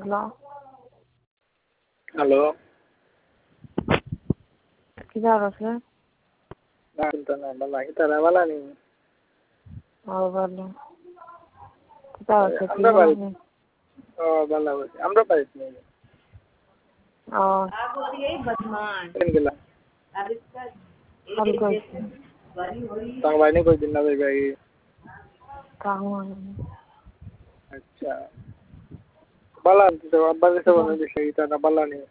hello কিটা আছে নাকি তারা বলা নেই ভালো কিটা আছে আমরা পারি ভালো আমরা পারি গেলাম বাইরে কই দিন না ভাই আচ্ছা বালা তো আব্বা কাছে বলে দিছে এটা বালা নেই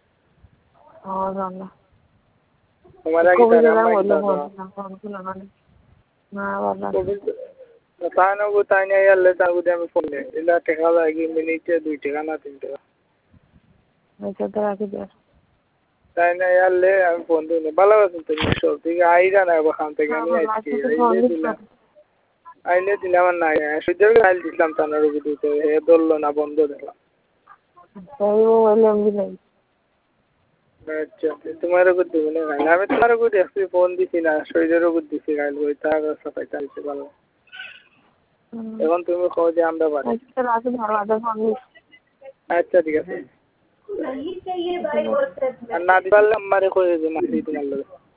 জানা তোমার আগে তারা না বাবা তাই না তাই নিয়ে এলে তার আমি ফোনে এলা টাকা লাগে মিনিটে 2 টাকা না 3 টাকা আচ্ছা তো রাখি দে তাই না এলে আমি ফোন দিই ভালো আছেন তুমি সব ঠিক আইরা না ওখান থেকে আমি আইছি আইলে দিলাম না সুযোগ আইল দিলাম তানার ভিডিওতে হে বললো না বন্ধ দিলাম তাই ও এলএমবি নাই আচ্ছা তোমার উপর দিব না আমি তোমার উপর দেখছি ফোন দিছি না শরীরের উপর দিছি গাইল ওই তার সাথে চাইছে ভালো এখন তুমি কও যে আমরা পারি আচ্ছা রাখি ভালো আদা ফোন আচ্ছা ঠিক আছে আর না দিলে আমারে কই যে মাসি তোমার লগে